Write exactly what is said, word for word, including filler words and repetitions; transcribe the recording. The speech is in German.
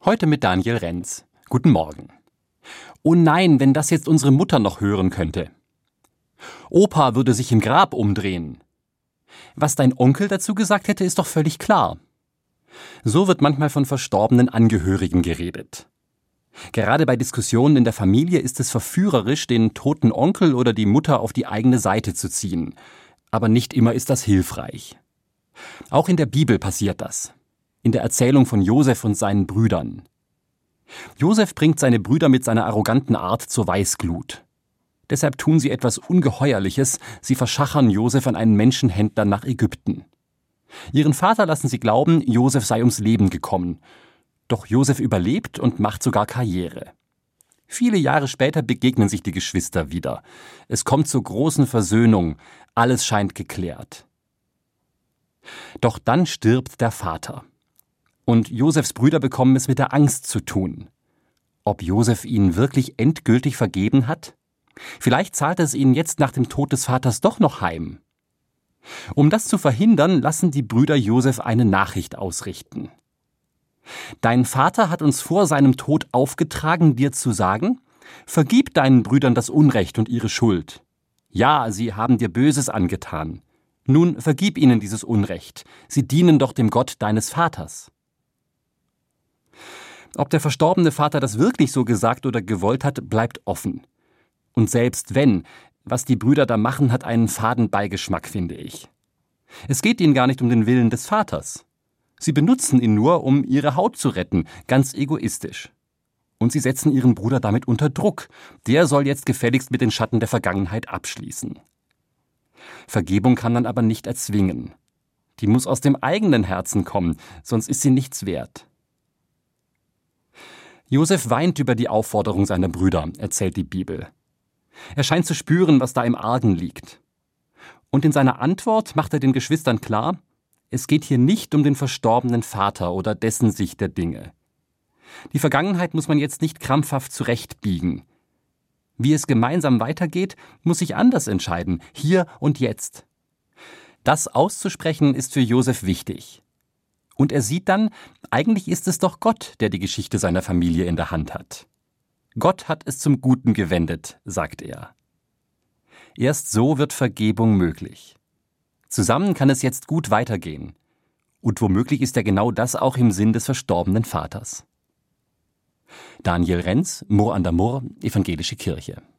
Heute mit Daniel Renz. Guten Morgen. Oh nein, wenn das jetzt unsere Mutter noch hören könnte. Opa würde sich im Grab umdrehen. Was dein Onkel dazu gesagt hätte, ist doch völlig klar. So wird manchmal von verstorbenen Angehörigen geredet. Gerade bei Diskussionen in der Familie ist es verführerisch, den toten Onkel oder die Mutter auf die eigene Seite zu ziehen. Aber nicht immer ist das hilfreich. Auch in der Bibel passiert das. In der Erzählung von Josef und seinen Brüdern. Josef bringt seine Brüder mit seiner arroganten Art zur Weißglut. Deshalb tun sie etwas Ungeheuerliches, sie verschachern Josef an einen Menschenhändler nach Ägypten. Ihren Vater lassen sie glauben, Josef sei ums Leben gekommen. Doch Josef überlebt und macht sogar Karriere. Viele Jahre später begegnen sich die Geschwister wieder. Es kommt zur großen Versöhnung, alles scheint geklärt. Doch dann stirbt der Vater. Und Josefs Brüder bekommen es mit der Angst zu tun. Ob Josef ihnen wirklich endgültig vergeben hat? Vielleicht zahlt es ihnen jetzt nach dem Tod des Vaters doch noch heim. Um das zu verhindern, lassen die Brüder Josef eine Nachricht ausrichten. Dein Vater hat uns vor seinem Tod aufgetragen, dir zu sagen, vergib deinen Brüdern das Unrecht und ihre Schuld. Ja, sie haben dir Böses angetan. Nun vergib ihnen dieses Unrecht. Sie dienen doch dem Gott deines Vaters. Ob der verstorbene Vater das wirklich so gesagt oder gewollt hat, bleibt offen. Und selbst wenn, was die Brüder da machen, hat einen faden Beigeschmack, finde ich. Es geht ihnen gar nicht um den Willen des Vaters. Sie benutzen ihn nur, um ihre Haut zu retten, ganz egoistisch. Und sie setzen ihren Bruder damit unter Druck. Der soll jetzt gefälligst mit den Schatten der Vergangenheit abschließen. Vergebung kann man aber nicht erzwingen. Die muss aus dem eigenen Herzen kommen, sonst ist sie nichts wert. Josef weint über die Aufforderung seiner Brüder, erzählt die Bibel. Er scheint zu spüren, was da im Argen liegt. Und in seiner Antwort macht er den Geschwistern klar, es geht hier nicht um den verstorbenen Vater oder dessen Sicht der Dinge. Die Vergangenheit muss man jetzt nicht krampfhaft zurechtbiegen. Wie es gemeinsam weitergeht, muss sich anders entscheiden, hier und jetzt. Das auszusprechen ist für Josef wichtig. Und er sieht dann, eigentlich ist es doch Gott, der die Geschichte seiner Familie in der Hand hat. Gott hat es zum Guten gewendet, sagt er. Erst so wird Vergebung möglich. Zusammen kann es jetzt gut weitergehen. Und womöglich ist ja genau das auch im Sinn des verstorbenen Vaters. Daniel Renz, Murr an der Murr, Evangelische Kirche.